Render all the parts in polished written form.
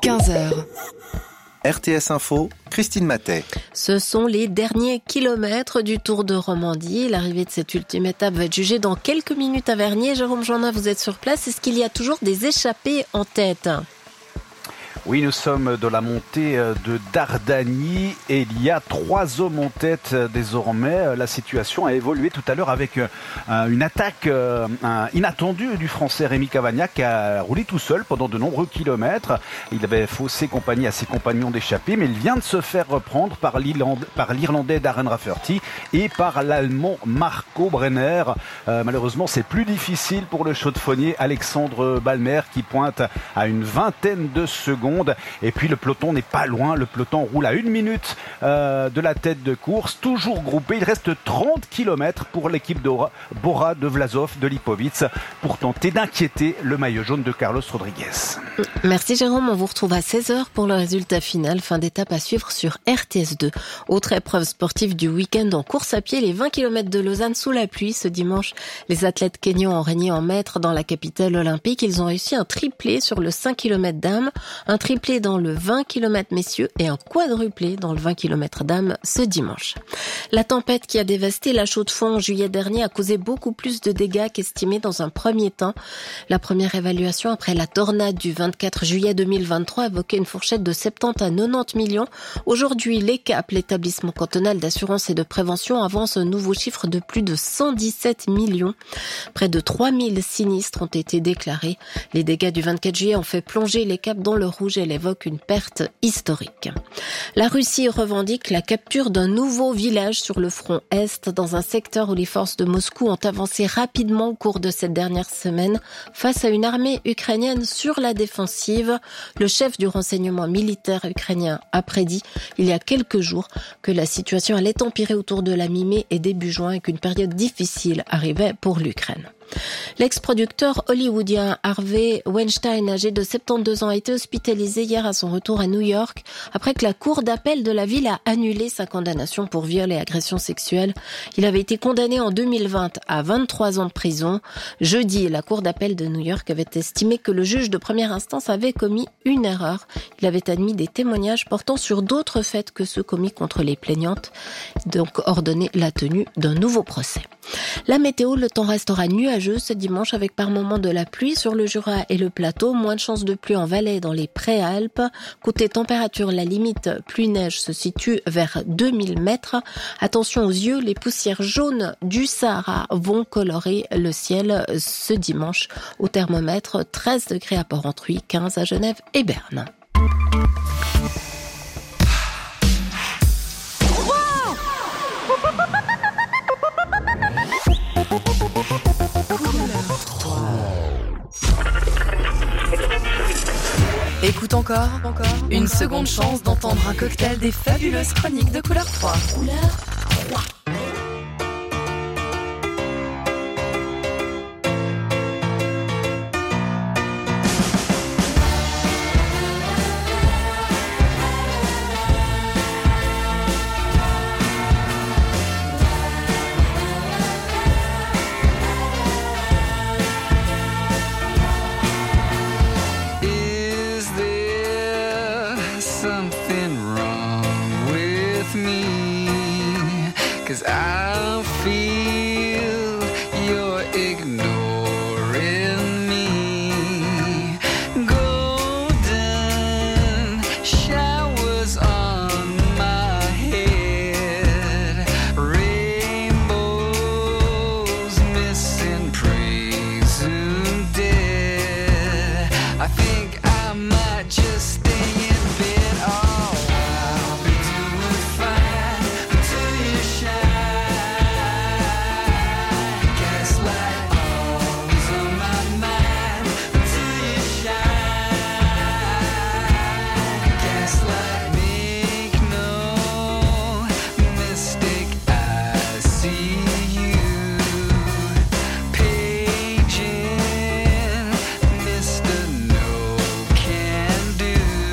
15h. RTS Info, Christine Matet. Ce sont les derniers kilomètres du Tour de Romandie. L'arrivée de cette ultime étape va être jugée dans quelques minutes à Vernier. Jérôme Jeannin, vous êtes sur place. Est-ce qu'il y a toujours des échappés en tête ? Oui, nous sommes de la montée de Dardani et il y a 3 hommes en tête désormais. La situation a évolué tout à l'heure avec une attaque inattendue du Français Rémi Cavagnac qui a roulé tout seul pendant de nombreux kilomètres. Il avait faussé compagnie à ses compagnons d'échappée, mais il vient de se faire reprendre par l'Irlandais Darren Rafferty et par l'Allemand Marco Brenner. Malheureusement, c'est plus difficile pour le chaudefonnier Alexandre Balmer qui pointe à une vingtaine de secondes. Et puis le peloton n'est pas loin, le peloton roule à 1 minute de la tête de course, toujours groupé. Il reste 30 km pour l'équipe Bora, de Vlasov, de Lipovic pour tenter d'inquiéter le maillot jaune de Carlos Rodriguez. Merci Jérôme, on vous retrouve à 16h pour le résultat final, fin d'étape à suivre sur RTS2. Autre épreuve sportive du week-end en course à pied, les 20 km de Lausanne sous la pluie. Ce dimanche, les athlètes kényans ont régné en maître dans la capitale olympique. Ils ont réussi un triplé sur le 5 km dames, un triplé dans le 20 km messieurs et un quadruplé dans le 20 km dames ce dimanche. La tempête qui a dévasté la Chaux-de-Fonds en juillet dernier a causé beaucoup plus de dégâts qu'estimé dans un premier temps. La première évaluation après la tornade du 24 juillet 2023 évoquait une fourchette de 70 à 90 millions. Aujourd'hui, l'ECAP, l'établissement cantonal d'assurance et de prévention, avance un nouveau chiffre de plus de 117 millions. Près de 3000 sinistres ont été déclarés. Les dégâts du 24 juillet ont fait plonger l'ECAP dans le rouge. Elle évoque une perte historique. La Russie revendique la capture d'un nouveau village sur le front Est, dans un secteur où les forces de Moscou ont avancé rapidement au cours de cette dernière semaine face à une armée ukrainienne sur la défensive. Le chef du renseignement militaire ukrainien a prédit il y a quelques jours que la situation allait empirer autour de la mi-mai et début juin et qu'une période difficile arrivait pour l'Ukraine. L'ex-producteur hollywoodien Harvey Weinstein, âgé de 72 ans, a été hospitalisé hier à son retour à New York après que la cour d'appel de la ville a annulé sa condamnation pour viol et agression sexuelle. Il avait été condamné en 2020 à 23 ans de prison. Jeudi, la cour d'appel de New York avait estimé que le juge de première instance avait commis une erreur. Il avait admis des témoignages portant sur d'autres faits que ceux commis contre les plaignantes, donc ordonné la tenue d'un nouveau procès. La météo, le temps restera nuageux ce dimanche avec par moments de la pluie sur le Jura et le plateau. Moins de chances de pluie en Valais et dans les Préalpes. Côté température, la limite pluie-neige se situe vers 2000 mètres. Attention aux yeux, les poussières jaunes du Sahara vont colorer le ciel ce dimanche. Au thermomètre, 13 degrés à Port-Entruy, 15 à Genève et Berne. Écoute encore. Une seconde chance d'entendre un cocktail des fabuleuses chroniques de Couleur 3. Couleur 3. Something wrong with me, 'cause I feel you're ignoring me. Golden showers on my head, rainbows missing, presumed dead. I think I might just stay in bed. Oh, I'll be doing fine until you shine. Gaslight always on my mind until you shine. Gaslight, make no mistake, I see you. Paging Mr. No Can Do.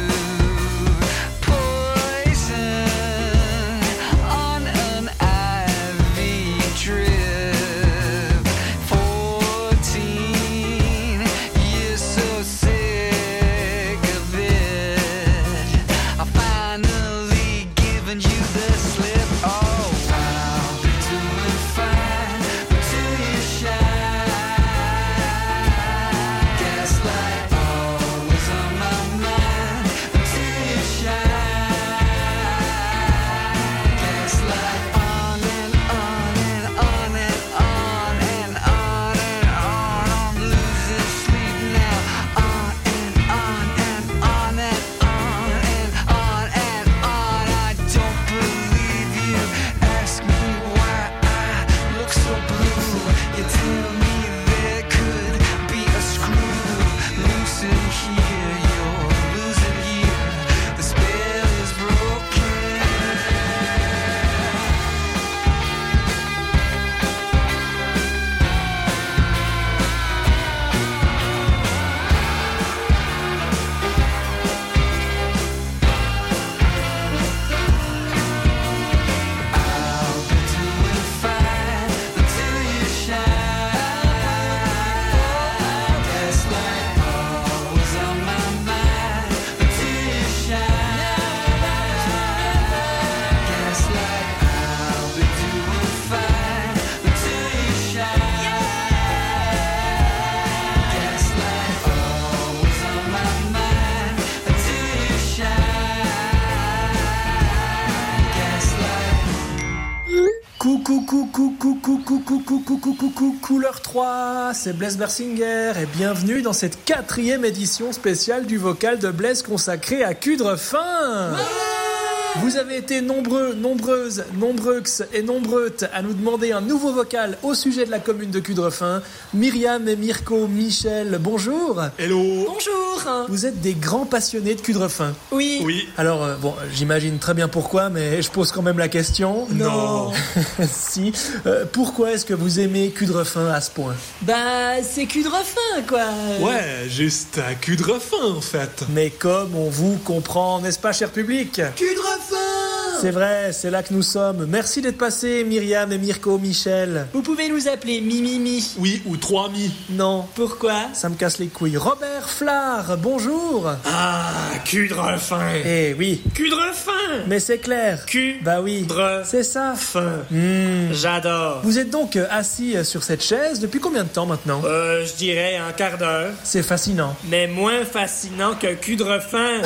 Couleur 3, c'est Blaise Bersinger et bienvenue dans cette 4e édition spéciale du vocal de Blaise consacrée à Cudrefin. Vous avez été nombreux, nombreuses, nombreux et nombreutes à nous demander un nouveau vocal au sujet de la commune de Cudrefin. Myriam et Mirko, Michel, bonjour. Hello. Bonjour. Vous êtes des grands passionnés de Cudrefin. Oui. Alors, bon, j'imagine très bien pourquoi, mais je pose quand même la question. Non. Si. Pourquoi est-ce que vous aimez Cudrefin à ce point? Bah, c'est Cudrefin, quoi. Ouais, juste à Cudrefin en fait. Mais comme on vous comprend, n'est-ce pas, cher public? Cudrefin! C'est vrai, c'est là que nous sommes. Merci d'être passés, Myriam et Mirko, Michel. Vous pouvez nous appeler Mimimi. Oui, ou 3 mi. Non, Pourquoi? ça me casse les couilles. Robert Flard, bonjour. Ah, Cudrefin. Eh oui, Cudrefin! mais c'est clair. Bah oui, c'est ça. J'adore. Vous êtes donc assis sur cette chaise depuis combien de temps maintenant? Je dirais un quart d'heure. C'est fascinant. Mais moins fascinant que Cudrefin.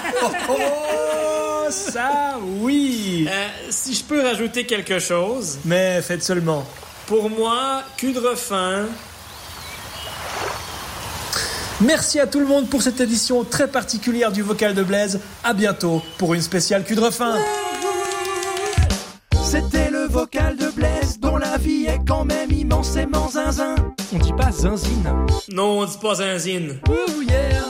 Oh, ça oui. Si je peux rajouter quelque chose, Mais faites seulement. pour moi, Cudrefin... Merci à tout le monde pour cette édition très particulière du vocal de Blaise. À bientôt pour une spéciale Cudrefin. C'était le vocal de Blaise, dont la vie est quand même immensément zinzin. On dit pas zinzine. Non, on dit pas zinzine. Ouh yeah.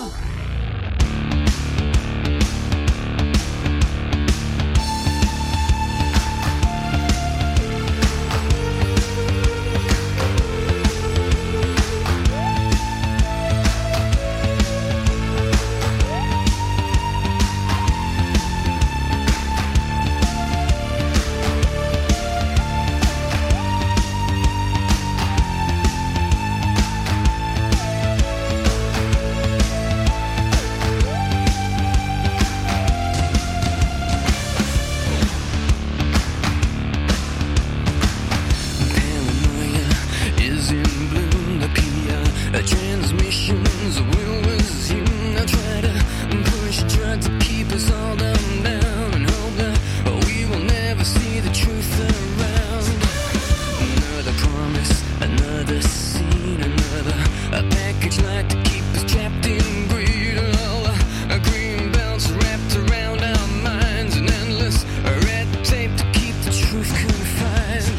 Paranoia is in bloom. The PR transmissions will resume. I try to push, try to keep us all down and hope that we will never see the truth around. Another promise, another scene, another package like to keep us trapped in greed. All green belts wrapped around our minds, and endless red tape to keep the truth confined.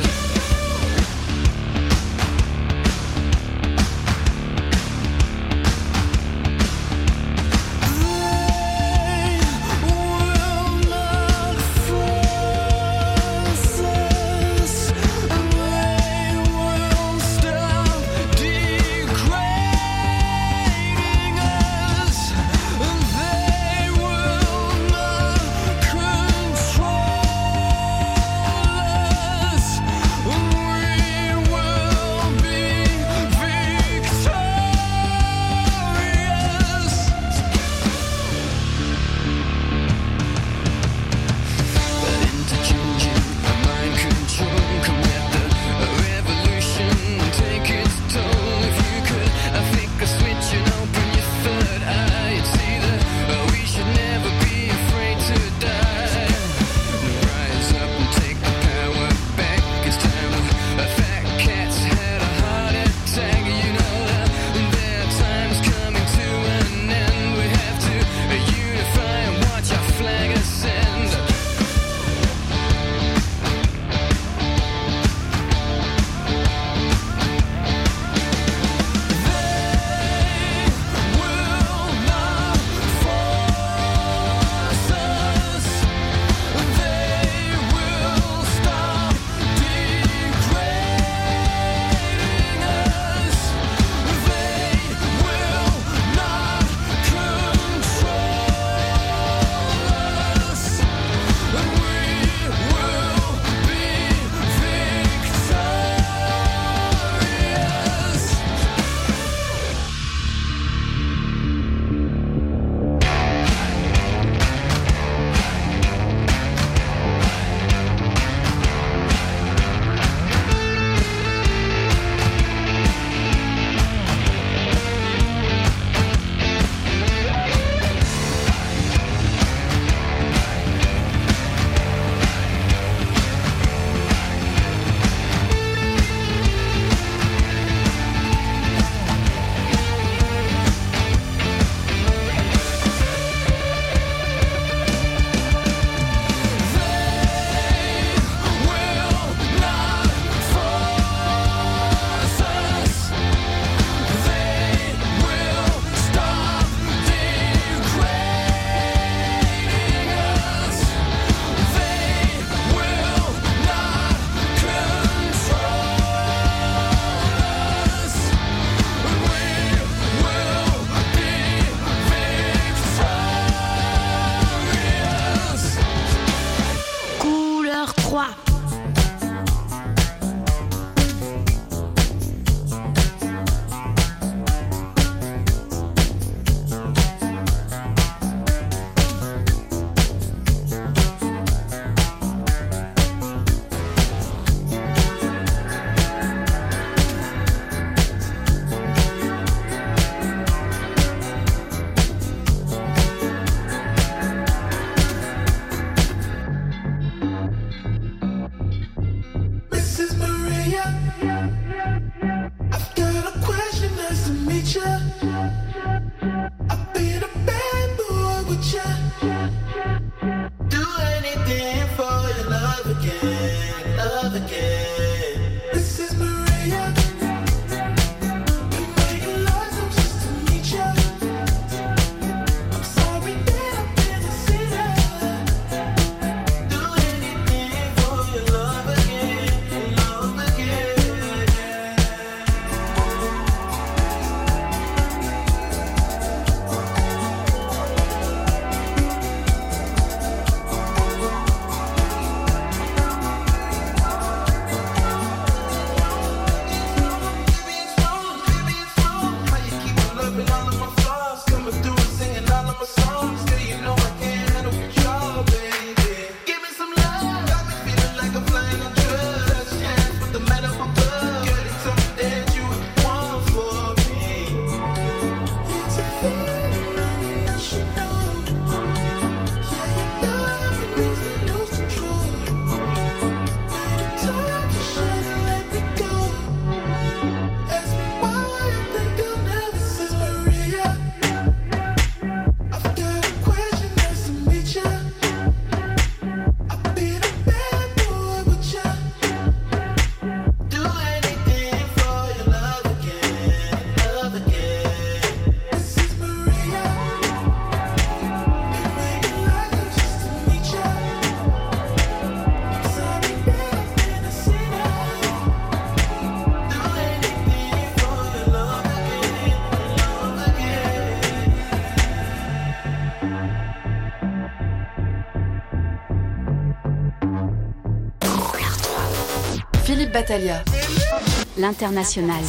Philippe Battaglia. L'International.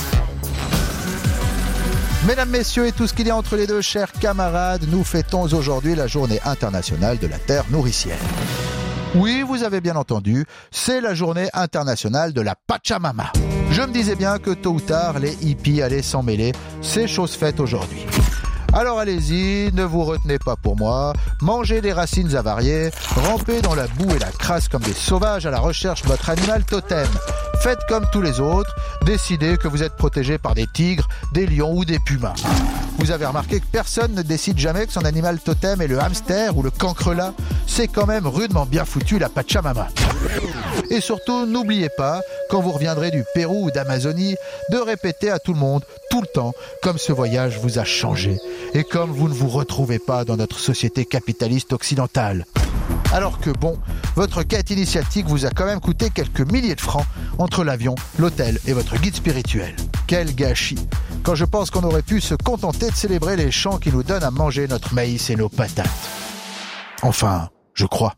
Mesdames, messieurs et tout ce qu'il y a entre les deux, chers camarades, nous fêtons aujourd'hui la journée internationale de la terre nourricière. Oui, vous avez bien entendu, c'est la journée internationale de la Pachamama. Je me disais bien que tôt ou tard, les hippies allaient s'en mêler, c'est chose faite aujourd'hui. Alors allez-y, ne vous retenez pas pour moi, mangez des racines avariées, rampez dans la boue et la crasse comme des sauvages à la recherche de votre animal totem. Faites comme tous les autres, décidez que vous êtes protégé par des tigres, des lions ou des pumas. Vous avez remarqué que personne ne décide jamais que son animal totem est le hamster ou le cancrelat. C'est quand même rudement bien foutu la Pachamama. Et surtout, n'oubliez pas, quand vous reviendrez du Pérou ou d'Amazonie, de répéter à tout le monde, tout le temps, comme ce voyage vous a changé. Et comme vous ne vous retrouvez pas dans notre société capitaliste occidentale. Alors que bon, votre quête initiatique vous a quand même coûté quelques milliers de francs entre l'avion, l'hôtel et votre guide spirituel. Quel gâchis! Quand je pense qu'on aurait pu se contenter de célébrer les champs qui nous donnent à manger notre maïs et nos patates. Enfin, je crois.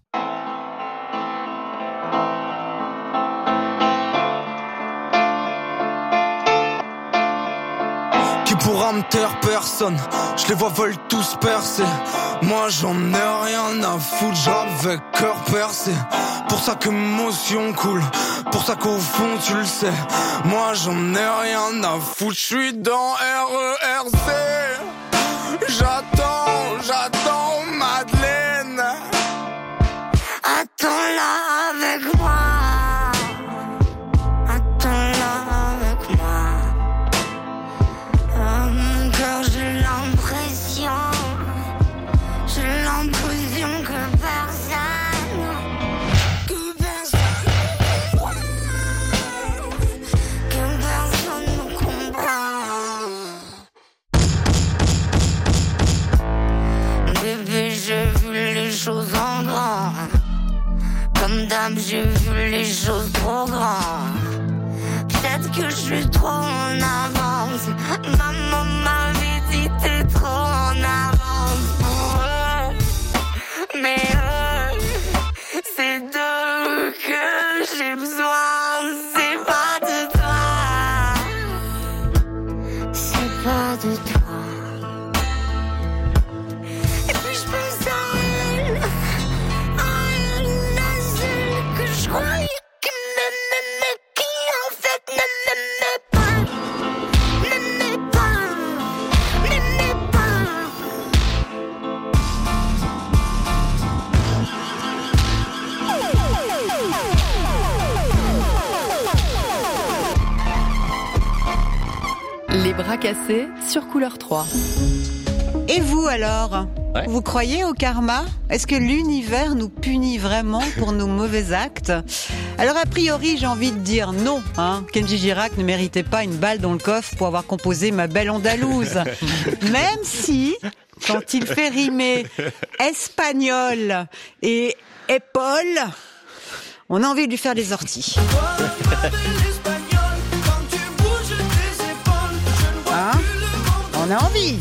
Qui pourra me taire? Personne. Je les vois veulent tous percer. Moi j'en ai rien à foutre, j'rappe avec cœur percé. Pour ça que l'émotion coule, pour ça qu'au fond tu le sais. Moi j'en ai rien à foutre, j'suis dans RERC. J'attends Madeleine. Attends-la avec moi. Choses en grand. Comme d'hab, j'ai vu les choses trop grandes. Peut-être que je suis trop en avance. Maman m'avait dit t'es trop en avance pour eux. Mais c'est d'eux que j'ai besoin. C'est pas de toi. C'est pas de toi. Et puis je pense à je croyais que m'aimait, qui en fait ne m'aimait pas. Les bras cassés sur Couleur 3. Et vous alors ? Ouais. Vous croyez au karma ? Est-ce que l'univers nous punit vraiment pour nos mauvais actes ? Alors a priori, j'ai envie de dire non. Kenji Girac ne méritait pas une balle dans le coffre pour avoir composé Ma belle Andalouse. Même si, quand il fait rimer espagnol et épaule, on a envie de lui faire des orties. On a envie.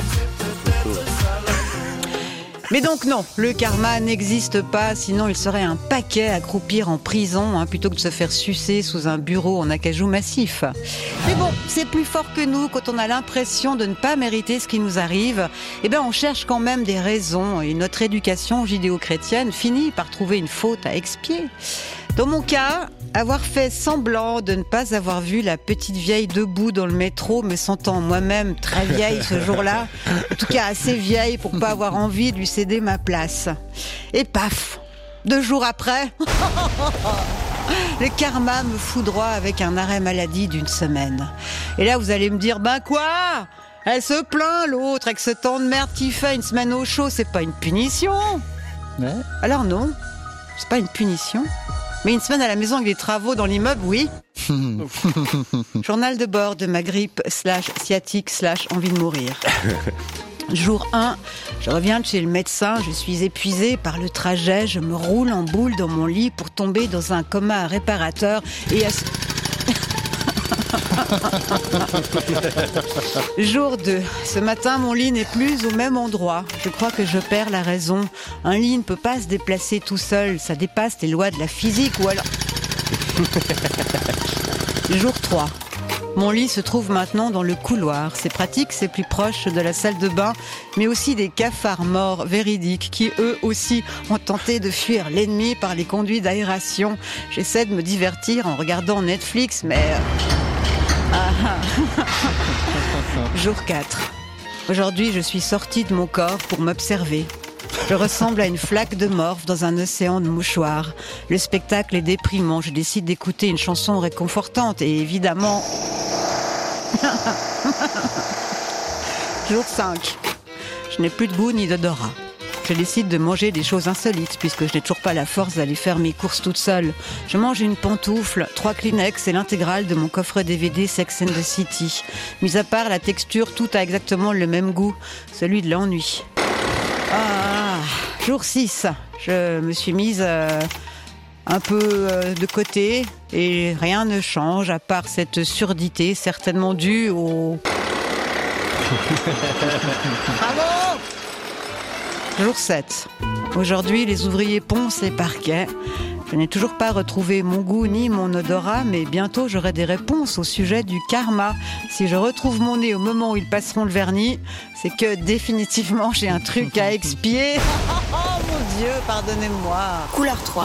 Mais donc non, le karma n'existe pas, sinon il serait un paquet à croupir en prison, plutôt que de se faire sucer sous un bureau en acajou massif. Mais bon, c'est plus fort que nous. Quand on a l'impression de ne pas mériter ce qui nous arrive, on cherche quand même des raisons, et notre éducation judéo-chrétienne finit par trouver une faute à expier. Dans mon cas, avoir fait semblant de ne pas avoir vu la petite vieille debout dans le métro, me sentant moi-même très vieille ce jour-là, en tout cas assez vieille pour pas avoir envie de lui céder ma place. Et paf, 2 jours après, le karma me foudroie avec un arrêt maladie d'1 semaine. Et là, vous allez me dire, quoi ? Elle se plaint, l'autre, avec ce temps de merde qu'il fait, 1 semaine au chaud, c'est pas une punition ? Ouais. Alors non, c'est pas une punition. Mais 1 semaine à la maison avec des travaux dans l'immeuble, oui. Journal de bord de ma grippe /sciatique /envie de mourir. Jour 1, je reviens de chez le médecin, je suis épuisée par le trajet, je me roule en boule dans mon lit pour tomber dans un coma réparateur et Jour 2. Ce matin, mon lit n'est plus au même endroit. Je crois que je perds la raison. Un lit ne peut pas se déplacer tout seul. Ça dépasse les lois de la physique ou alors... Jour 3. Mon lit se trouve maintenant dans le couloir. C'est pratique, c'est plus proche de la salle de bain, mais aussi des cafards morts véridiques qui, eux aussi, ont tenté de fuir l'ennemi par les conduits d'aération. J'essaie de me divertir en regardant Netflix, mais... Jour 4. Aujourd'hui, je suis sortie de mon corps pour m'observer. Je ressemble à une flaque de morve dans un océan de mouchoirs. Le spectacle est déprimant. Je décide d'écouter une chanson réconfortante et évidemment... Jour 5. Je n'ai plus de goût ni d'odorat. Je décide de manger des choses insolites puisque je n'ai toujours pas la force d'aller faire mes courses toute seule. Je mange une pantoufle, 3 Kleenex et l'intégrale de mon coffret DVD Sex and the City. Mis à part la texture, tout a exactement le même goût, celui de l'ennui. Jour 6. Je me suis mise un peu de côté et rien ne change à part cette surdité certainement due au... Bravo! Jour 7. Aujourd'hui, les ouvriers poncent les parquets. Je n'ai toujours pas retrouvé mon goût ni mon odorat, mais bientôt j'aurai des réponses au sujet du karma. Si je retrouve mon nez au moment où ils passeront le vernis, c'est que définitivement j'ai un truc à expier. Oh mon Dieu, pardonnez-moi. Couleur 3.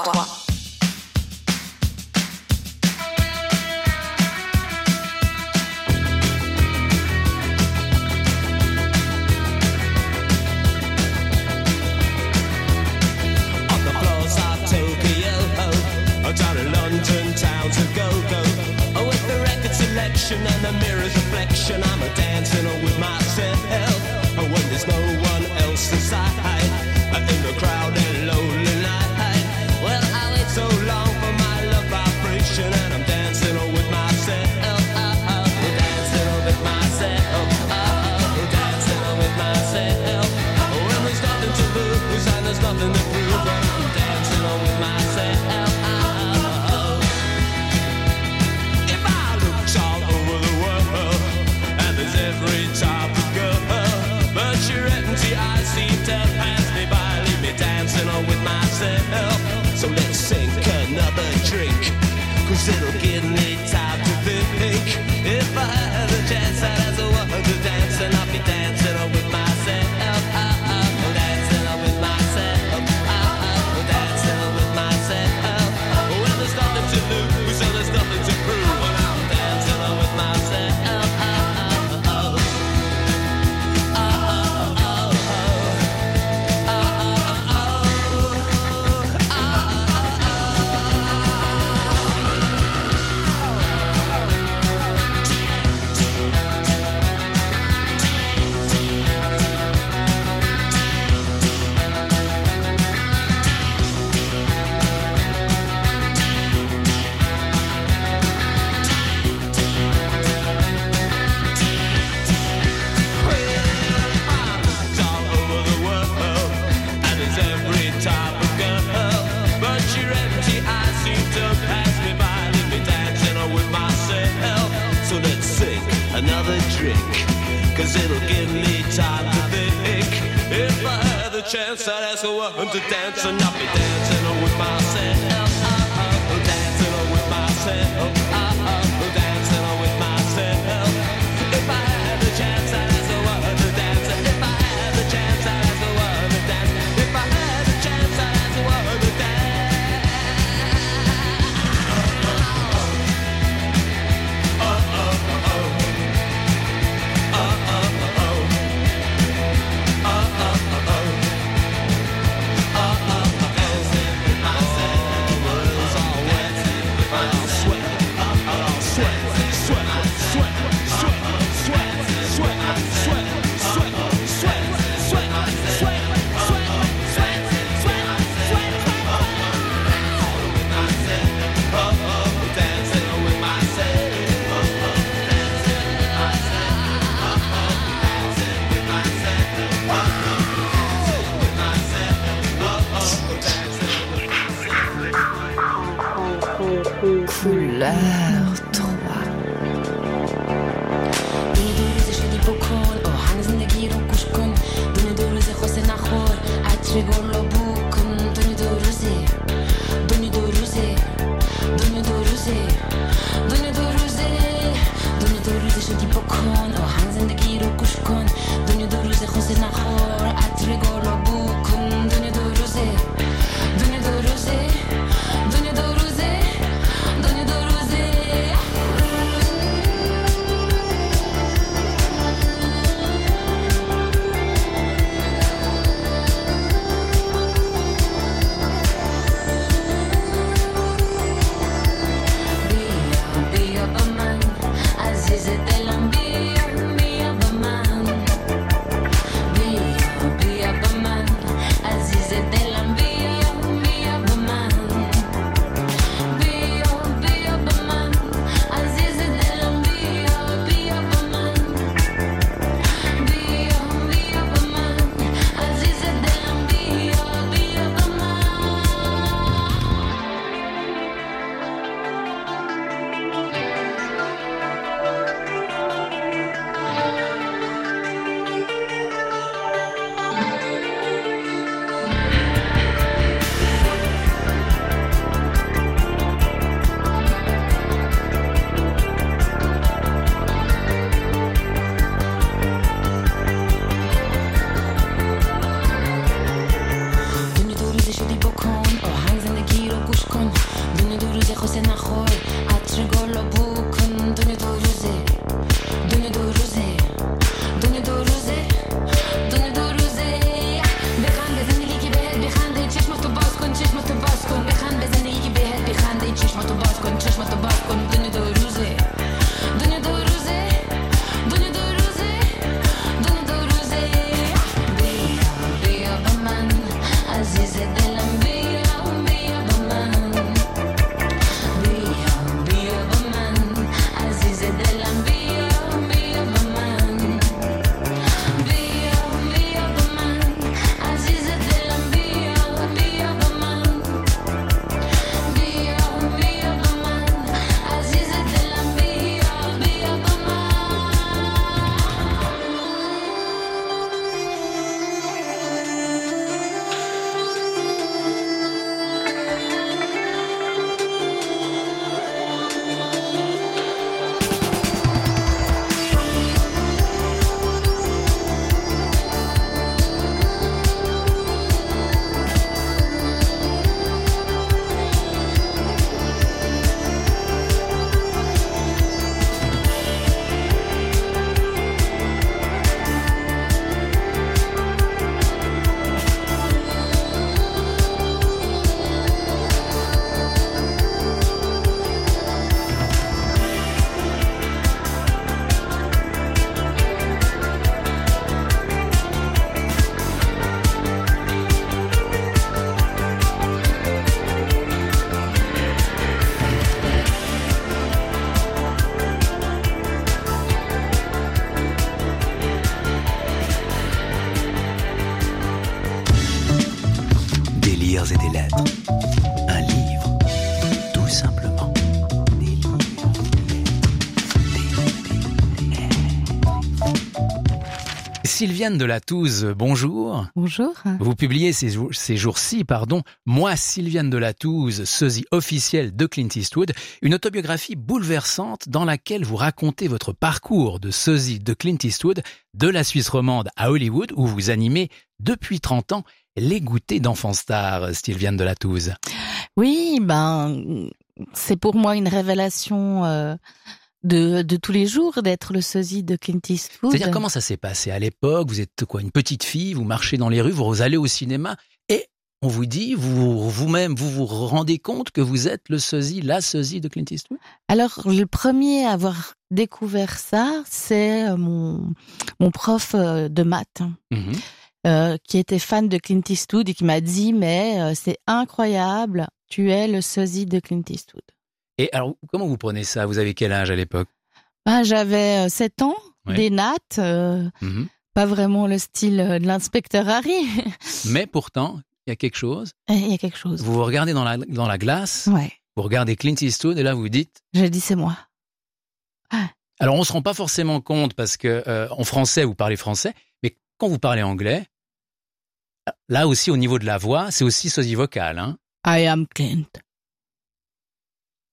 Down in London town to go with the record selection and the mirror's reflection. I'm a dancing with myself when there's no one else inside in the crowded lonely night. Well, I wait so long for my love vibration and I'm dancing with myself. Dancing with myself. Dancing with myself. When there's nothing to lose and there's nothing to prove, I'm dancing with myself. Every type of girl, but you're empty. I seem to pass me by, leave me dancing on with myself. So let's sink another drink, 'cause it'll give me time to think. If I had a chance, I'd ask a woman to dance, and I'll be dancing on with myself. Dancing on with myself. Dancing on with myself. Well, there's nothing to lose, so there's nothing to prove, and I'm dancing on with myself. Another drink, 'cause it'll give me time to think. If I had the chance, I'd ask a woman to dance, and I'll be dancing with myself. Dancing with myself. Dancing with myself. If I had the chance, I'd ask a woman to dance. If I had the chance, I'd ask a woman to dance. If I had the chance, I'd ask a woman to dance. Couleur 3. Dönü شدی بکن آهنگ زندگی رو گوش کن دنیا دو روزه خوزه نخور عطر گلو بو کن دنیا دو روزه دنیا دو روزه دنیا دو روزه دنیا دو روزه بیا با من عزیز دلم بیا بیا با من بیا با من عزیز دلم بیا بیا با من بیا با من عزیز دلم بیا بیا با من بیا با من عزیز دلم بیا بیا با من دنیا دو روزه شدی بکن آهنگ زندگی رو گوش کن دنیا دو روزه خوزه نخور عطر گلو بو کن دنیا دو روزه دنیا دو روزه دنیا دو روزه دنیا دو روزه بخند به زندگی که بهت بخنده چشماتو باز کن چشماتو باز کن بخند به زندگی که بهت بخنده چشماتو باز کن چشماتو باز کن دنیا دو روزه دنیا دو روزه دنیا دو روزه دنیا دو روزه بیا با من عزیز دلم بیا بیا با من بیا با من عزیز دلم بیا بیا با من بیا با من عزیز دلم بیا بیا با من بیا با من عزیز دلم بیا بیا با من Des livres et des lettres. Un livre, tout simplement. Sylviane Delatouze, bonjour. Bonjour. Vous publiez ces jours-ci, Moi, Sylviane Delatouze, sosie officielle de Clint Eastwood, une autobiographie bouleversante dans laquelle vous racontez votre parcours de sosie de Clint Eastwood de la Suisse romande à Hollywood, où vous animez depuis 30 ans les goûters d'enfants stars, Sylviane Delatouze. Oui, c'est pour moi une révélation de tous les jours d'être le sosie de Clint Eastwood. C'est-à-dire, comment ça s'est passé à l'époque? Vous êtes une petite fille, vous marchez dans les rues, vous allez au cinéma et on vous dit, vous-même, vous vous rendez compte que vous êtes la sosie de Clint Eastwood? Alors, le premier à avoir découvert ça, c'est mon prof de maths. Qui était fan de Clint Eastwood et qui m'a dit mais c'est incroyable, tu es le sosie de Clint Eastwood. Et alors, comment vous prenez ça? Vous avez quel âge à l'époque? J'avais 7 ans, ouais. Des nattes, pas vraiment le style de l'inspecteur Harry. Mais pourtant, il y a quelque chose. Il y a quelque chose. Vous vous regardez dans la glace, ouais. Vous regardez Clint Eastwood et là vous vous dites... Je dis c'est moi. Ah. Alors on ne se rend pas forcément compte parce que en français vous parlez français, mais quand vous parlez anglais, là aussi au niveau de la voix, c'est aussi sosie vocale. Hein. I am Clint.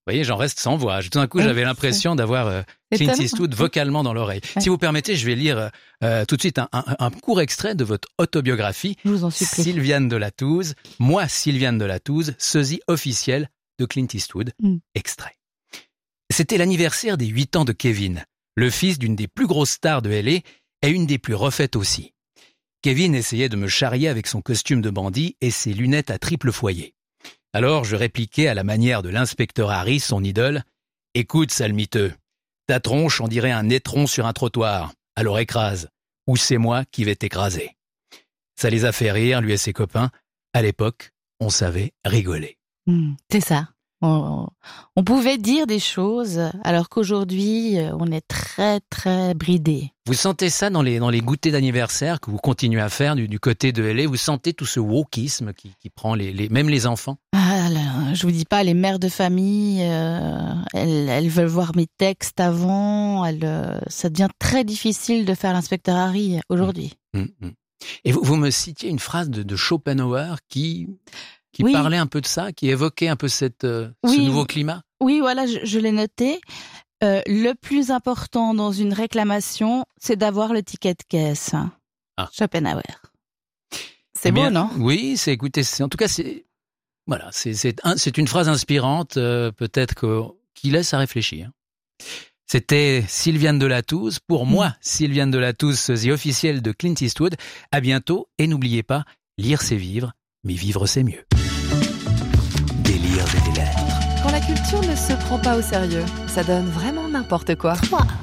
voyez, j'en reste sans voix. Tout d'un coup, j'avais l'impression d'avoir Clint Eastwood vocalement dans l'oreille. Ouais. Si vous permettez, je vais lire tout de suite un court extrait de votre autobiographie. Je vous en supplie. Sylviane Delatouze, moi, Sylviane Delatouze, sosie officiel de Clint Eastwood. Extrait. C'était l'anniversaire des 8 ans de Kevin, le fils d'une des plus grosses stars de L.A. et une des plus refaites aussi. Kevin essayait de me charrier avec son costume de bandit et ses lunettes à triple foyer. Alors je répliquais à la manière de l'inspecteur Harry, son idole, « Écoute, sale miteux, ta tronche on dirait un étron sur un trottoir, alors écrase, ou c'est moi qui vais t'écraser. » Ça les a fait rire, lui et ses copains. À l'époque, on savait rigoler. C'est ça. On pouvait dire des choses, alors qu'aujourd'hui, on est très, très bridé. Vous sentez ça dans les goûters d'anniversaire que vous continuez à faire du côté de LA? Vous sentez tout ce wokisme qui prend même les enfants? Je vous dis pas, les mères de famille, elles veulent voir mes textes avant. Ça devient très difficile de faire l'inspecteur Harry aujourd'hui. Et vous me citiez une phrase de Schopenhauer qui parlait un peu de ça, qui évoquait un peu ce nouveau climat. Oui, voilà, je l'ai noté. Le plus important dans une réclamation, c'est d'avoir le ticket de caisse. Schopenhauer. C'est beau, non? Oui, en tout cas, c'est une phrase inspirante, peut-être qui laisse à réfléchir. C'était Sylviane Delatouze. Pour moi, Sylviane Delatouze, sosie officielle de Clint Eastwood. À bientôt, et n'oubliez pas, lire c'est vivre, mais vivre c'est mieux. Délire des lettres. Quand la culture ne se prend pas au sérieux, ça donne vraiment n'importe quoi.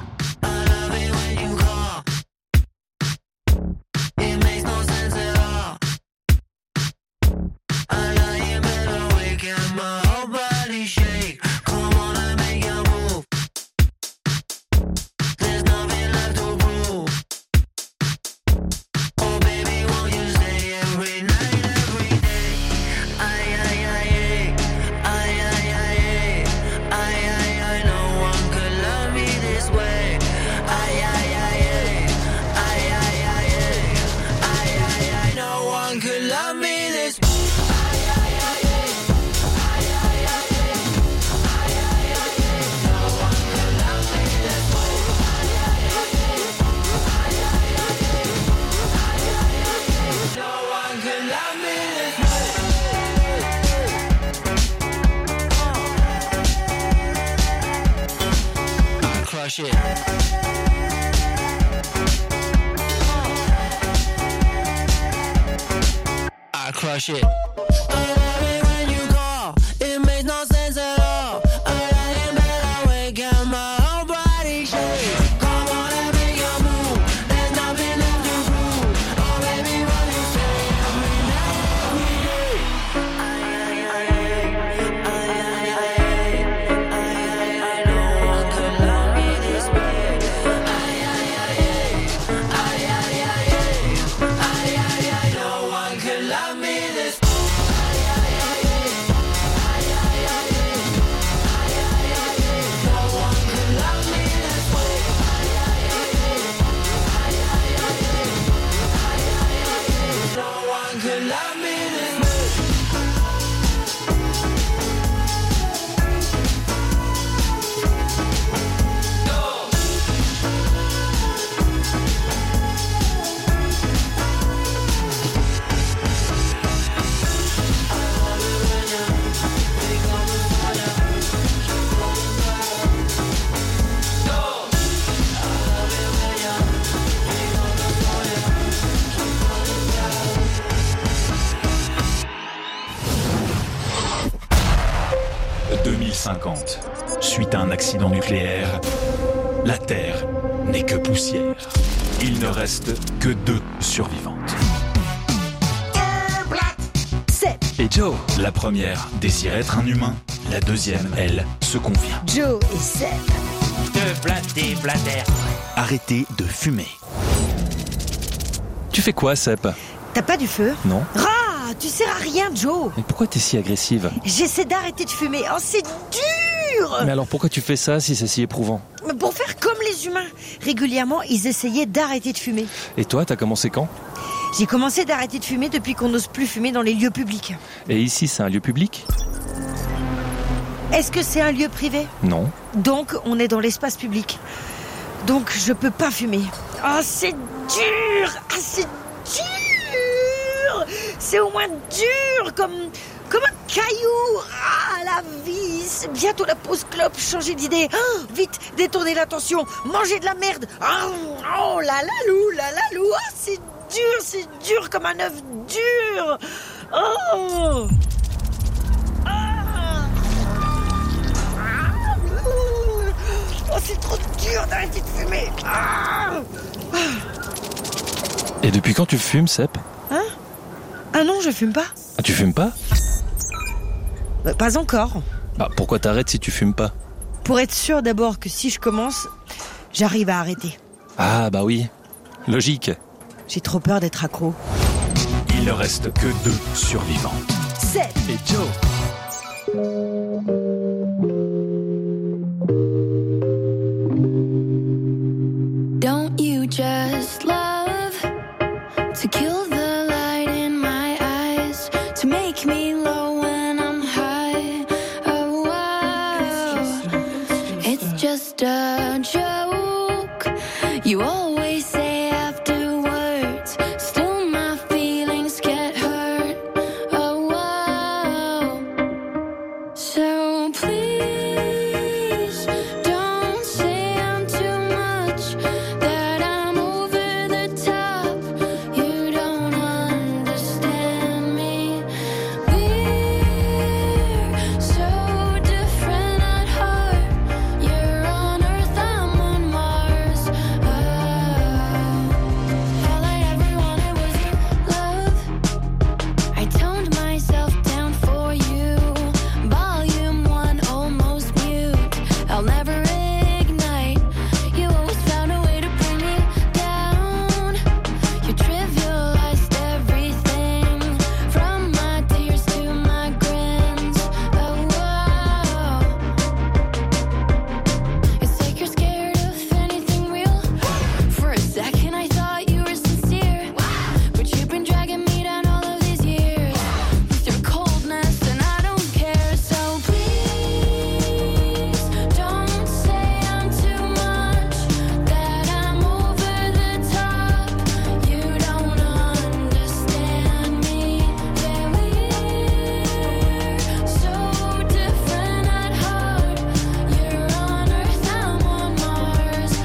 Shit. I crush it. When you call, it makes no sense at all. I lie in bed, I wake up, my whole body shakes. Come on and make your move. There's nothing left to prove. Oh baby, what you say every night, every day. No one could love me this way. No one could love me this way. Suite à un accident nucléaire, la Terre n'est que poussière. Il ne reste que 2 survivantes. Et Joe, la première désire être un humain. La deuxième, elle, se convient. Joe et Seb. 2 blatter, blatter. Arrêtez de fumer. Tu fais quoi, Seb? T'as pas du feu? Non. Tu sers à rien, Joe. Mais pourquoi t'es si agressive? J'essaie d'arrêter de fumer. Oh, c'est dur. Mais alors pourquoi tu fais ça si c'est si éprouvant? Pour faire comme les humains. Régulièrement, ils essayaient d'arrêter de fumer. Et toi, t'as commencé quand? J'ai commencé d'arrêter de fumer depuis qu'on n'ose plus fumer dans les lieux publics. Et ici, c'est un lieu public? Est-ce que c'est un lieu privé? Non. Donc, on est dans l'espace public. Donc, je peux pas fumer. Ah, c'est dur! Ah, c'est dur! C'est au moins dur, comme un caillou. Ah, la vie! C'est bientôt la pause clope, changer d'idée. Ah, vite, détourner l'attention, manger de la merde. Ah, oh, la lalou. Ah, c'est dur comme un œuf dur. Oh! Oh, c'est trop dur d'arrêter de fumer. Et depuis quand tu fumes, Sep? Hein? Ah non, je fume pas. Ah, tu fumes pas? Pas encore. Bah, pourquoi t'arrêtes si tu fumes pas? Pour être sûr d'abord que si je commence, j'arrive à arrêter. Ah, bah oui. Logique. J'ai trop peur d'être accro. Il ne reste que 2 survivantes. Sep et Joe. Don't you just love to kill the light in my eyes, to make me low when I'm high? Oh, wow. It's just a joke. You always say afterwards, still my feelings get hurt. Oh, wow. So please don't say I'm too much, that I'm over the top. You don't understand me. We're so different at heart. You're on Earth, I'm on Mars. All I ever wanted was your love. I toned myself down for you. Volume 1 almost mute. I'll never ignite. You always found a way to bring me down. You trivialized everything, from my tears to my grins. Oh, wow. It's like you're scared of anything real. For a second I thought you were sincere, but you've been dragging me down all of these years with your coldness, and I don't care. So please don't say I'm too much, that I'm over the top. You don't understand me. Yeah, we're so different at heart. You're on Earth, I'm on Mars.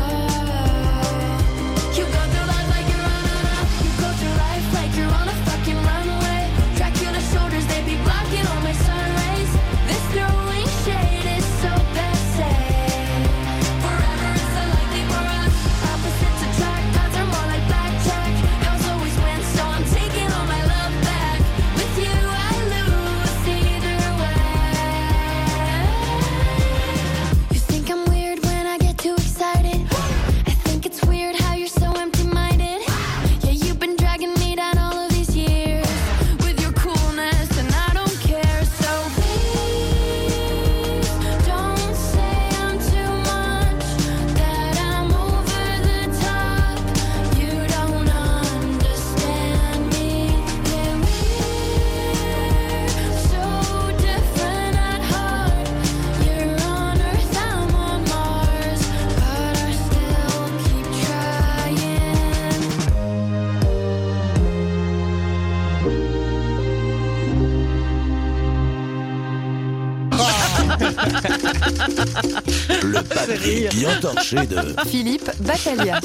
You go through life like you're on you go through life like you're on a fucking runway. Dracula shoulders, they be blocking all my sun rays. This throwing shade is so passe. Forever is unlikely for us. Opposites attract, odds are more like blackjack. House always wins, so I'm taking all my love back. With you I lose either way. You think I'm weird when I get too excited? I think it's weird how you're so empty-minded. Yeah, you've been dragging me down all of these years with your coolness, and I don't care. So please don't say I'm too much, that I'm over the top. You don't understand me. Yeah, we're so different at heart. You're on Earth, I'm on Mars, but I still keep trying. Le papier bien torché de Philippe Battaglia.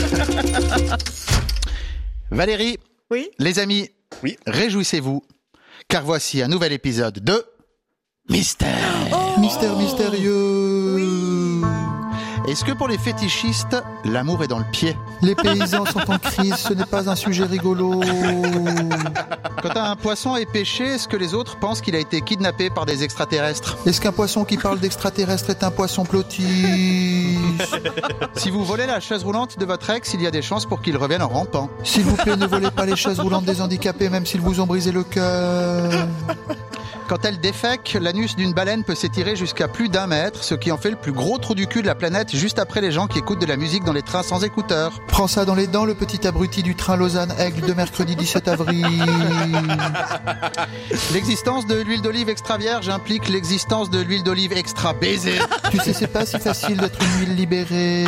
Valérie, oui, les amis, oui, réjouissez-vous, car voici un nouvel épisode de Mystère. Mystère mystérieux. Est-ce que pour les fétichistes, l'amour est dans le pied? Les paysans sont en crise, ce n'est pas un sujet rigolo. Quand un poisson est pêché, est-ce que les autres pensent qu'il a été kidnappé par des extraterrestres? Est-ce qu'un poisson qui parle d'extraterrestres est un poisson plotis? Si vous volez la chaise roulante de votre ex, il y a des chances pour qu'il revienne en rampant. S'il vous plaît, ne volez pas les chaises roulantes des handicapés, même s'ils vous ont brisé le cœur. Quand elle défèque, l'anus d'une baleine peut s'étirer jusqu'à plus d'1 mètre, ce qui en fait le plus gros trou du cul de la planète, juste après les gens qui écoutent de la musique dans les trains sans écouteurs. Prends ça dans les dents, le petit abruti du train Lausanne-Aigle de mercredi 17 avril. L'existence de l'huile d'olive extra vierge implique l'existence de l'huile d'olive extra baiser. Tu sais, c'est pas si facile d'être une huile libérée.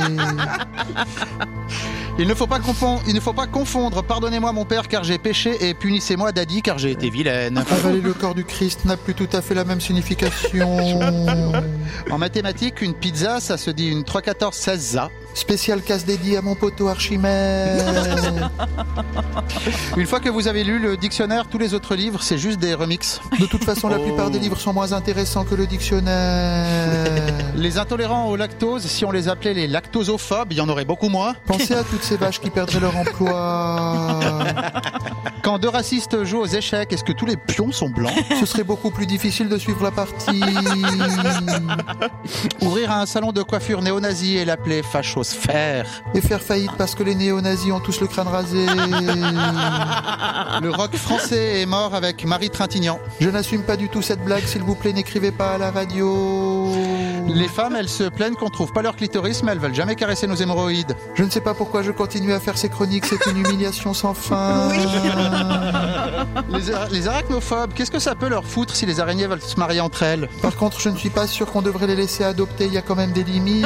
Il ne faut pas confondre, pardonnez-moi mon père car j'ai péché et punissez-moi daddy car j'ai été vilaine. Avaler le corps du Christ n'a plus tout à fait la même signification. En mathématiques, une pizza, ça se dit une 3, 14, 16 za. Spécial casse dédié à mon poteau Archimède. Une fois que vous avez lu le dictionnaire, tous les autres livres, c'est juste des remixes. De toute façon, la plupart des livres sont moins intéressants que le dictionnaire. Les intolérants au lactose, si on les appelait les lactosophobes, il y en aurait beaucoup moins. Pensez à toutes ces vaches qui perdraient leur emploi. Quand 2 racistes jouent aux échecs, est-ce que tous les pions sont blancs? Ce serait beaucoup plus difficile de suivre la partie. Ouvrir un salon de coiffure néo-nazi et l'appeler fachosphère. Et faire faillite parce que les néo-nazis ont tous le crâne rasé. Le rock français est mort avec Marie Trintignant. Je n'assume pas du tout cette blague, s'il vous plaît, n'écrivez pas à la radio. Les femmes, elles se plaignent qu'on trouve pas leur clitoris, mais elles veulent jamais caresser nos hémorroïdes. Je ne sais pas pourquoi je continue à faire ces chroniques, c'est une humiliation sans fin. Oui. Les arachnophobes, qu'est-ce que ça peut leur foutre si les araignées veulent se marier entre elles? Par contre, je ne suis pas sûr qu'on devrait les laisser adopter, il y a quand même des limites.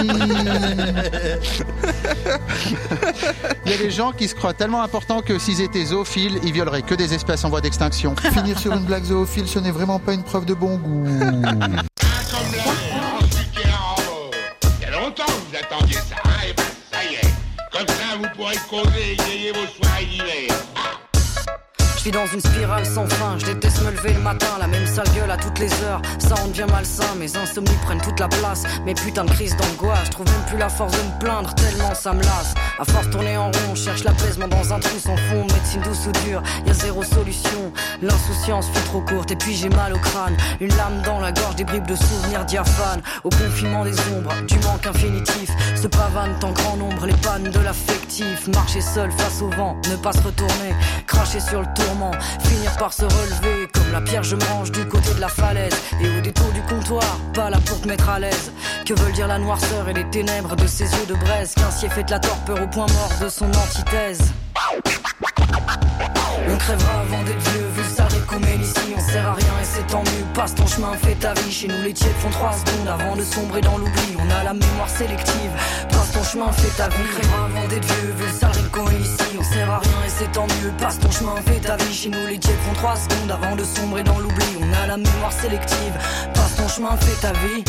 Il y a des gens qui se croient tellement importants que s'ils étaient zoophiles, ils violeraient que des espèces en voie d'extinction. Finir sur une blague zoophile, ce n'est vraiment pas une preuve de bon goût. Il y a longtemps que vous attendiez ça, hein, et ben ça y est. Comme ça, vous pourrez causer et égayer vos soirées d'hiver. Je suis dans une spirale sans fin, je déteste me lever le matin, la même sale gueule à toutes les heures, ça rend bien malsain, mes insomnies prennent toute la place, mes putains de crises d'angoisse, je trouve même plus la force de me plaindre tellement ça me lasse, à force tourner en rond, je cherche l'apaisement dans un trou sans fond, médecine douce ou dure, y'a zéro solution, l'insouciance fut trop courte et puis j'ai mal au crâne, une lame dans la gorge, des bribes de souvenirs diaphanes, au confinement des ombres, du manque infinitif, se pavanent en grand nombre les pannes de l'affectif, marcher seul face au vent, ne pas se retourner, cracher sur le tour, finir par se relever comme la pierre je mange du côté de la falaise et au détour du comptoir, pas là pour te mettre à l'aise. Que veulent dire la noirceur et les ténèbres de ses yeux de braise, qu'un siècle fait de la torpeur au point mort de son antithèse. On crèvera avant d'être vieux, vu le sale qu'on mène ici, on sert à rien et c'est tant mieux. Passe ton chemin, fais ta vie, chez nous les tièdes font 3 secondes avant de sombrer dans l'oubli. On a la mémoire sélective, passe ton chemin, fais ta vie. On crèvera avant d'être vieux, vu le sale qu'on mène ici, on sert à rien et c'est tant mieux. Passe ton chemin, fais ta vie, chez nous les tièdes font 3 secondes avant de sombrer dans l'oubli. On a la mémoire sélective, passe ton chemin, fais ta vie.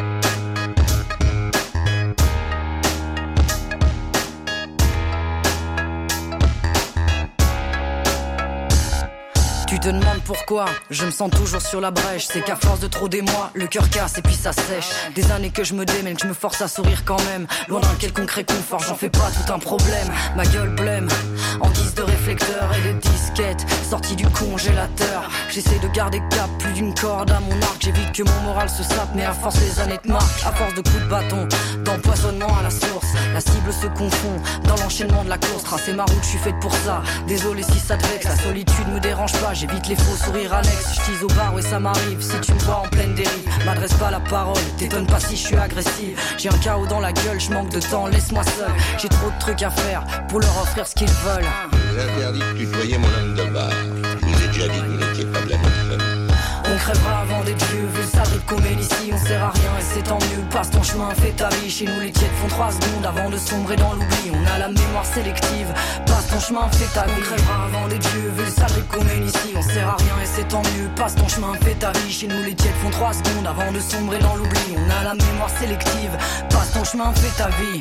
Tu te demandes pourquoi je me sens toujours sur la brèche. C'est qu'à force de trop d'émoi, le cœur casse et puis ça sèche. Des années que je me démène, que je me force à sourire quand même. Loin d'un quelconque réconfort, j'en fais pas tout un problème. Ma gueule blême, en guise de réflecteur et des disquettes sorties du congélateur. J'essaie de garder cap, plus d'une corde à mon arc. J'évite que mon moral se sape, mais à force les années te marquent. À force de coups de bâton, d'empoisonnement à la source, la cible se confond dans l'enchaînement de la course. Tracer ma route, je suis faite pour ça. Désolé si ça te vexe, la solitude me dérange pas. J'évite les faux sourires annexes, je tease au bar, ouais ça m'arrive. Si tu me vois en pleine dérive, m'adresse pas la parole, t'étonne pas si je suis agressive. J'ai un chaos dans la gueule, je manque de temps, laisse-moi seul. J'ai trop de trucs à faire pour leur offrir ce qu'ils veulent. Je vous interdis de tutoyer mon homme de bar. Je vous ai déjà dit que vous n'étiez pas de la même famille. On crèvera avant d'être vieux, vu le sale qu'on mène ici, on sert à rien et c'est tant mieux. Passe ton chemin, fais ta vie, chez nous les tièdes font 3 secondes avant de sombrer dans l'oubli. On a la mémoire sélective, passe ton chemin, fais ta vie. On crèvera avant d'être vieux, vu le sale qu'on mène ici, on sert à rien et c'est tant mieux. Passe ton chemin, fais ta vie, chez nous les tièdes font 3 secondes avant de sombrer dans l'oubli. On a la mémoire sélective, passe ton chemin, fais ta vie.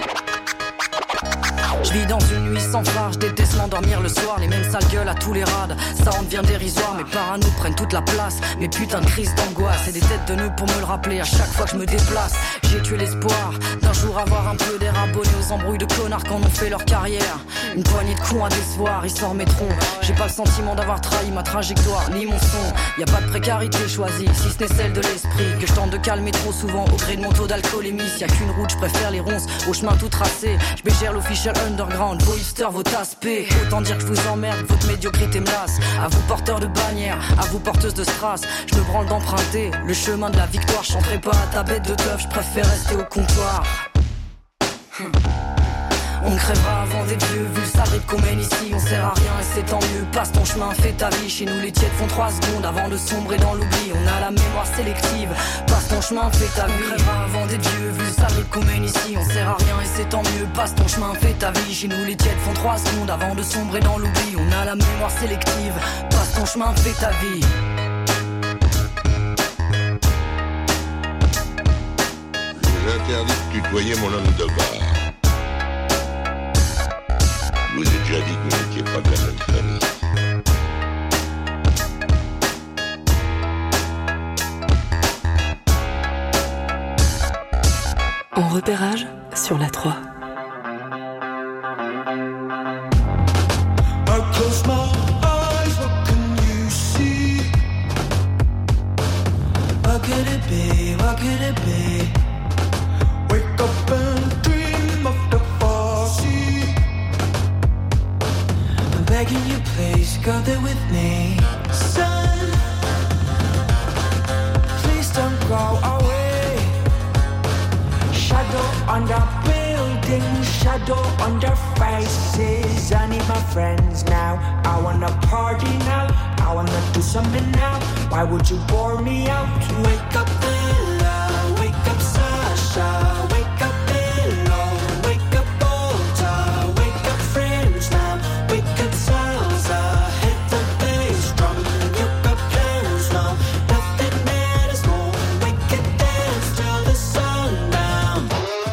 Je vis dans une nuit sans phare, je déteste m'endormir le soir. Les mêmes sales gueules à tous les rades, ça en devient dérisoire. Mes parano prennent toute la place, mes putains de crises d'angoisse et des têtes de nœuds pour me le rappeler à chaque fois que je me déplace. J'ai tué l'espoir d'un jour avoir un peu d'air abonné aux embrouilles de connards qui en ont fait leur carrière. Une poignée de cons à décevoir, ils s'en remettront. J'ai pas le sentiment d'avoir trahi ma trajectoire ni mon son. Y a pas de précarité choisie, si ce n'est celle de l'esprit que je tente de calmer trop souvent au gré de mon taux d'alcoolémie. S'il y a qu'une route, je préfère les ronces au chemin tout tracé. Je bégère l'official underground, vos hipsters, vos tasse-pés. Autant dire que je vous emmerde, votre médiocrité me lasse. À vous porteurs de bannières, à vous porteuses de strass, je me branle d'emprunter le chemin de la victoire. Je chanterai pas à ta bête de teuf, je préfère rester au comptoir. On crèvera avant des dieux, vu le sale rythme qu'on mène ici. On sert à rien et c'est tant mieux, passe ton chemin, fais ta vie. Chez nous les tièdes font 3 secondes avant de sombrer dans l'oubli. On a la mémoire sélective, passe ton chemin, fais ta vie. On crèvera avant des dieux, vu le sale rythme qu'on mène ici. On sert à rien et c'est tant mieux, passe ton chemin, fais ta vie. Chez nous les tièdes font 3 secondes avant de sombrer dans l'oubli. On a la mémoire sélective, passe ton chemin, fais ta vie. J'interdis de tutoyer mon homme de bar. Je vous ai déjà dit que vous n'étiez pas de la même famille. En repérage sur la 3. I close my eyes, what can you see? What could it be? What could it be? Wake up and dream of the far sea. I'm begging you, please go there with me. Sun, please don't go away. Shadow on the building, shadow on their faces. I need my friends now. I wanna party now. I wanna do something now. Why would you bore me out? Wake up, Bella. Wake up, Sasha. Wake up, Bella. Wake up, Volta. Wake up, friends now. Wake up, salsa. Hit the bass drum. You got plans now. Nothing matters more. Wake up, dance till the sundown.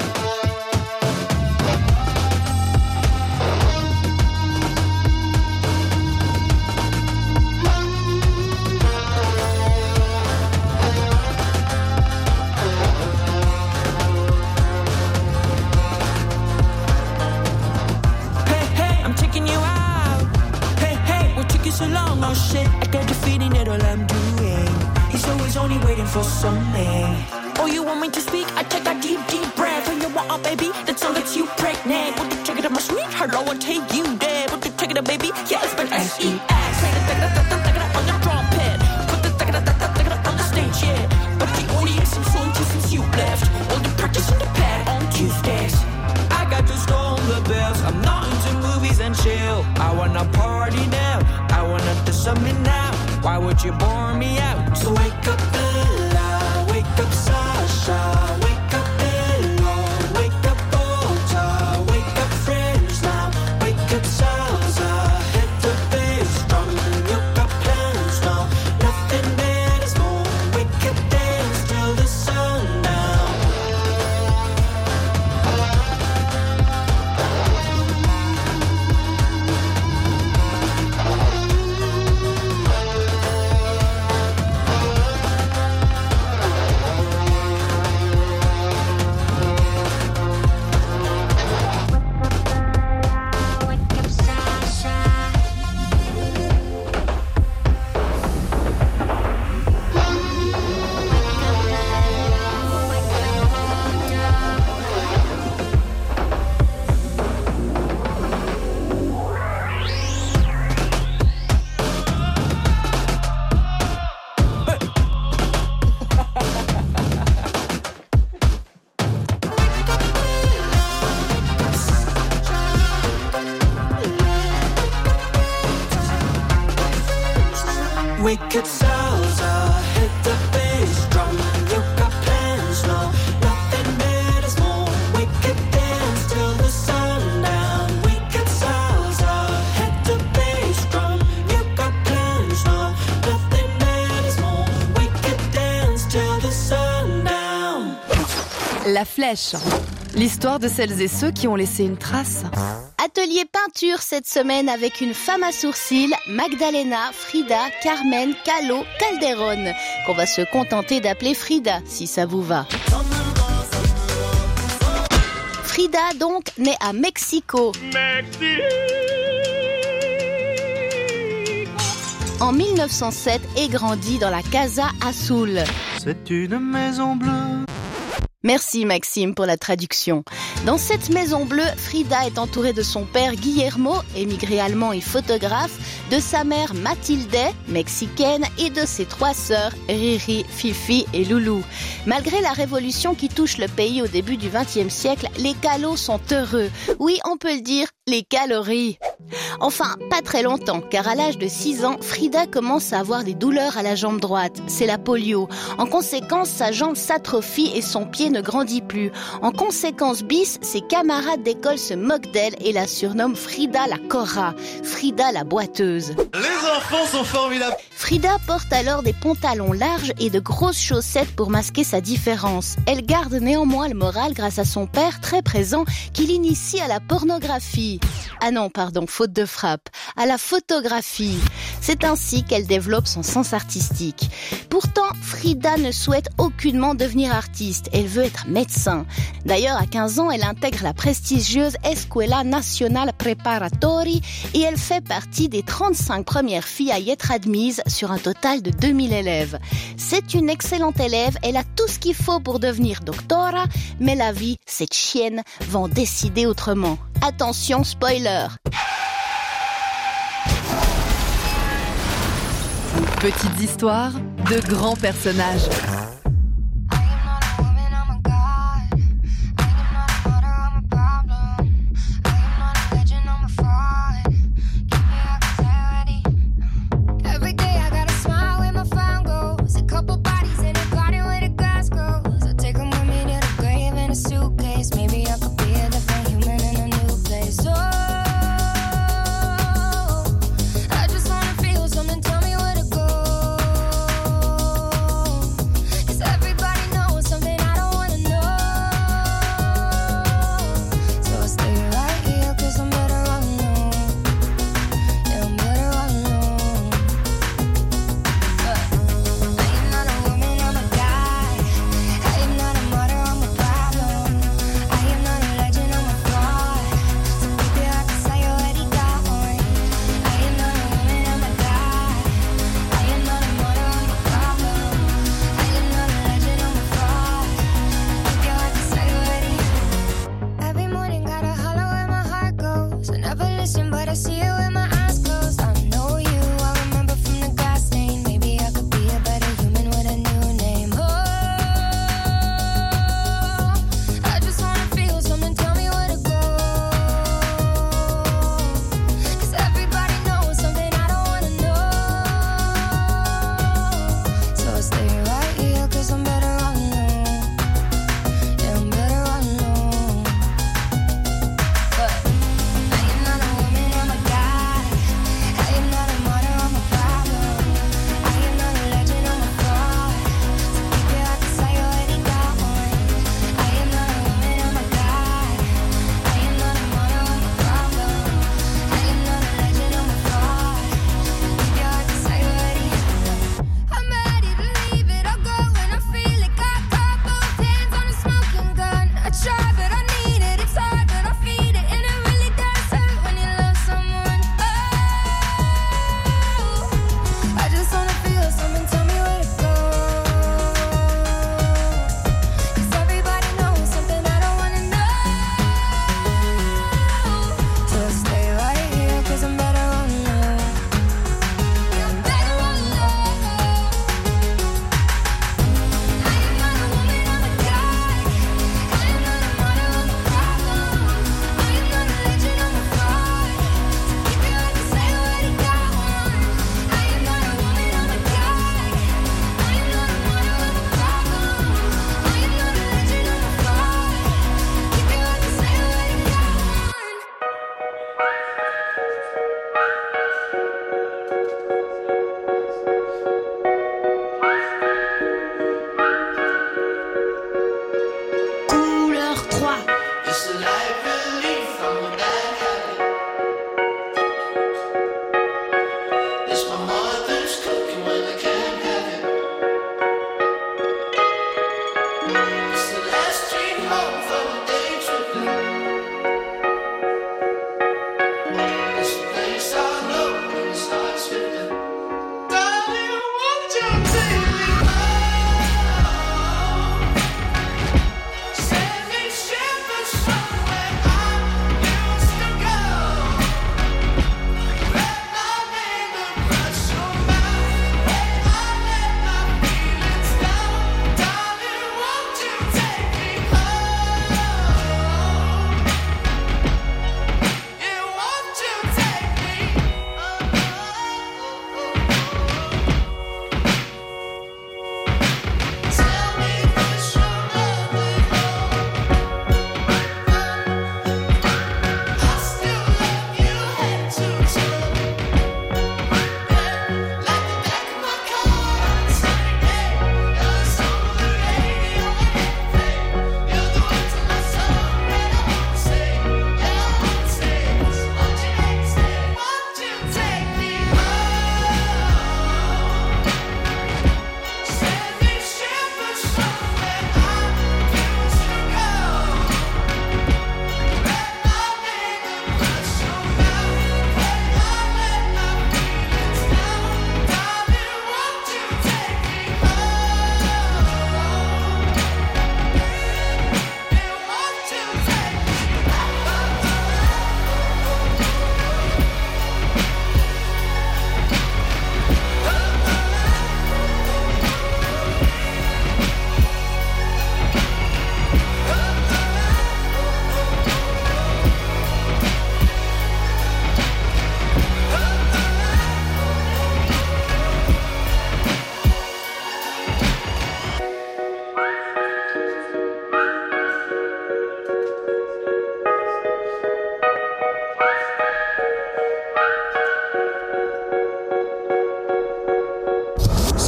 So long, oh shit, I got the feeling that all I'm doing is always only waiting for something. Oh, you want me to speak? I take a deep, deep breath. And you want a baby, that song gets you pregnant. Would you check it out my sweet? Hello, I'll take you there. Would you check it out, baby? Yeah, it's been S-E-X. Say the take it on the trumpet. Put the take it on the stage, yeah. But the audience is on you since you left. All the practice on the pad on Tuesdays. I got to storm the bells. I'm not into movies and chill. I wanna party now. I wanna do something now. Why would you bore me out? So wake up, Bella. Wake up, Sasha. Wake up, Bella. Wake up, Volta. Wake up, friends now. Wake up, salsa. Hit the bass drum. You got plans now. Nothing matters more. Wake up, dance till the sundown. Wicked salsa, hit the bass drum. You got plans now, nothing matters more. Wicked dance till the sundown. Wicked salsa, hit the bass drum. You got plans now, nothing matters more. Wicked dance till the sundown. La Flèche. L'histoire de celles et ceux qui ont laissé une trace. Atelier peinture cette semaine avec une femme à sourcils, Magdalena, Frida, Carmen, Calo, Calderon, qu'on va se contenter d'appeler Frida, si ça vous va. Frida, donc, née à Mexico. En 1907 et grandit dans la Casa Azul. C'est une maison bleue Merci Maxime pour la traduction. Dans cette maison bleue, Frida est entourée de son père Guillermo, émigré allemand et photographe, de sa mère Mathilde, mexicaine, et de ses 3 sœurs, Riri, Fifi et Loulou. Malgré la révolution qui touche le pays au début du XXe siècle, les Calos sont heureux. Oui, on peut le dire, les calories. Enfin, pas très longtemps, car à l'âge de 6 ans, Frida commence à avoir des douleurs à la jambe droite. C'est la polio. En conséquence, sa jambe s'atrophie et son pied ne grandit plus. En conséquence bis, ses camarades d'école se moquent d'elle et la surnomment Frida la Cora, Frida la boiteuse. Les enfants sont formidables. Frida porte alors des pantalons larges et de grosses chaussettes pour masquer sa différence. Elle garde néanmoins le moral grâce à son père très présent qui l'initie à la pornographie. Ah non, pardon, faute de frappe, à la photographie. C'est ainsi qu'elle développe son sens artistique. Pourtant, Frida ne souhaite aucunement devenir artiste, elle veut être médecin. D'ailleurs, à 15 ans, elle intègre la prestigieuse Escuela Nacional Preparatori et elle fait partie des 35 premières filles à y être admises sur un total de 2000 élèves. C'est une excellente élève, elle a tout ce qu'il faut pour devenir doctora, mais la vie, cette chienne, va en décider autrement. Attention, spoiler. Petites histoires de grands personnages.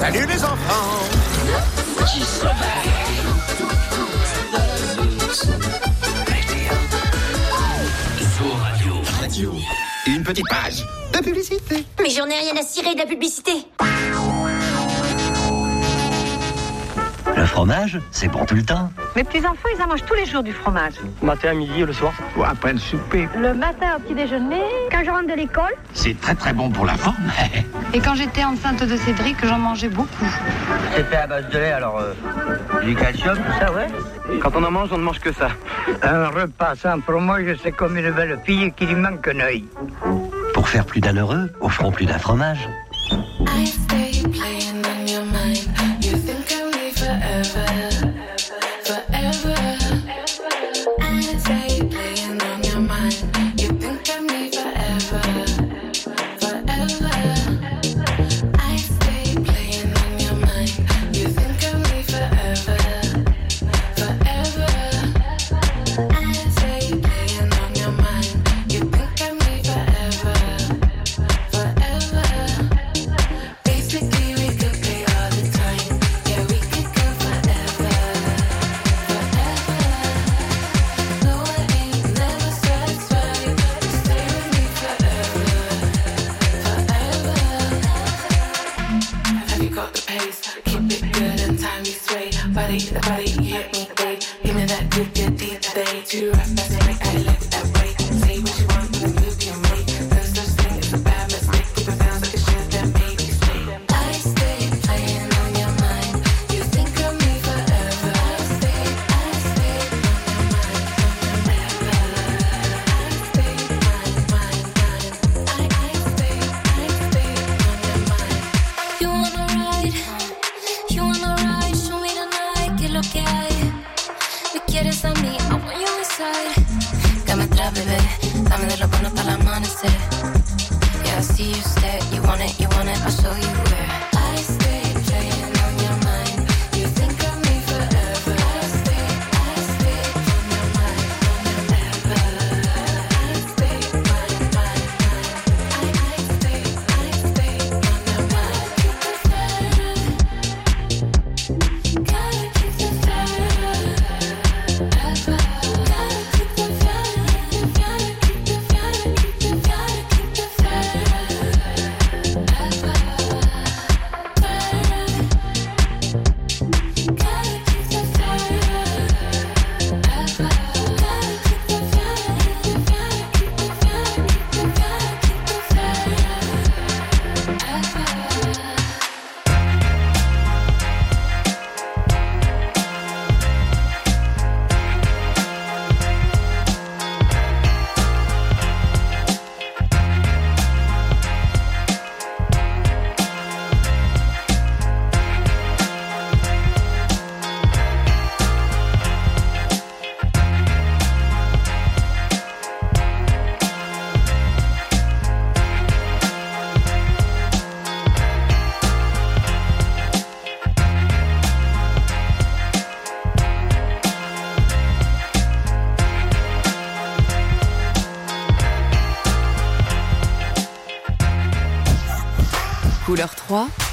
Salut les enfants. Petit Radio. Une petite page de publicité. Mais j'en ai rien à cirer de la publicité. Le fromage, c'est bon tout le temps. Mes petits-enfants, ils en mangent tous les jours du fromage. Matin, à midi et le soir. Ou après le souper. Le matin au petit déjeuner, quand je rentre de l'école. C'est très très bon pour la forme. Et quand j'étais enceinte de Cédric, j'en mangeais beaucoup. C'est fait à base de lait, alors du calcium, tout ça, ouais. Quand on en mange, on ne mange que ça. Un repas sans fromage, c'est comme une belle fille qui lui manque un œil. Pour faire plus d'un heureux, offrons plus d'un fromage. I stay playing on your mind. You think I'll live forever, forever. I stay playing on your mind. You think I'll live forever, forever. I stay playing on your mind. You think I'll live forever, forever. I stay playing on your mind. You think I'll live forever, forever. Basically, we could play all the time. Yeah, we could go forever, forever. No, I ain't never satisfied. You stay with me forever, forever. Have you got the pace? Keep it good and time you sway. Body, the body, you hit me, babe. Give me that good, good deep today. Too rough, that's it, I like it that way. Say what you want, the move you make. No such thing as a bad mistake. Keep it sounds like a shit that made me stay. I stay playing on your mind. You think of me forever. I stay on your mind forever. I stay mind. I stay on your mind. You wanna ride? Show me tonight, ¿qué es lo que hay? Me quieres a mí, I want you inside. Dame atrás, bebé, dame de lo bueno hasta el amanecer. Yeah, I see you stare, you want it, I'll show you where. I stay playing on your mind. You think of me forever. I stay on your mind forever. I stay mind. I stay on your mind. Gotta keep the fire. Gotta keep the fire. Gotta keep the fire. Keep the Couleur 3,